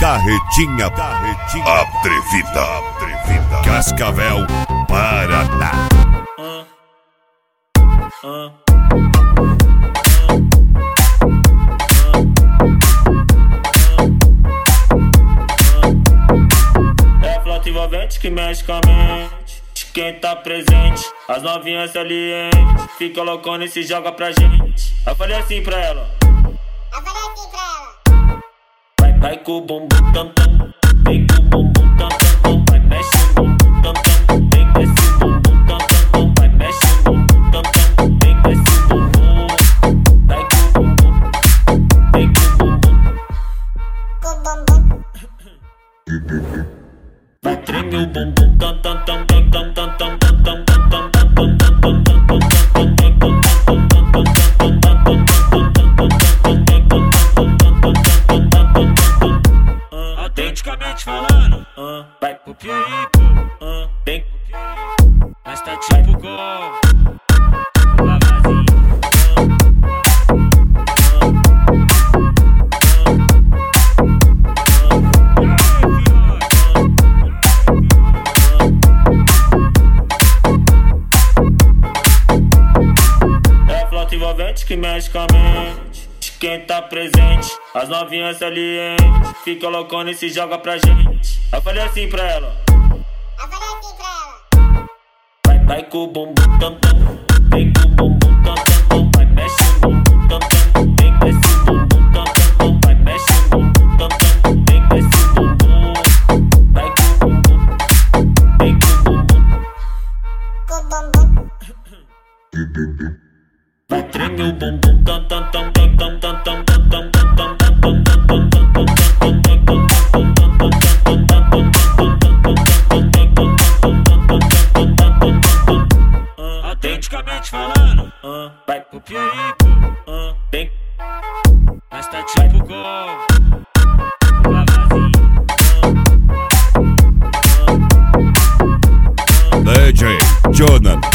Carretinha atrevida, Cascavel, Paraná. É flauta envolvente que mexe com a mente de quem tá presente. As novinhas salientes fica loucona e se joga pra gente. Eu falei assim pra ela. Vai com o bumbum tam tam, vem com o bumbum tam tam tam, vai mexe o bumbum tam tam, vem desce o bumbum tam tam tam, vai mexe o bumbum tam tam, vem desce o bumbum, vai com o bumbum, vem com o bumbum, vai treme o bumbum tam tam tam tam tam tam tam tam tam tam tam tam tam tam. Autenticamente falando, Vai pro Pieri, pô, vem, mas tá tipo gol, vazio. É flauta envolvente que mexe com a mente de quem tá presente. As novinhas salientes fica loucona e se joga pra gente. Eu falei assim pra ela. Vai com o bumbum tam tam, vem com o bumbum tam tam tam, vai mexe o bumbum tam tam, vem desce o bumbum tam tam tam, vai mexe o bumbum tam tam, vem desce o bumbum, vai com o bumbum, vem com o bumbum, vai treme o bumbum tam tam tam tam tam tam tam tam tam tam tam tam tam tam. Autenticamente falando, Vai pro Pieri, pô, vem, mas tá tipo gol, vazio. DJ Jonathan.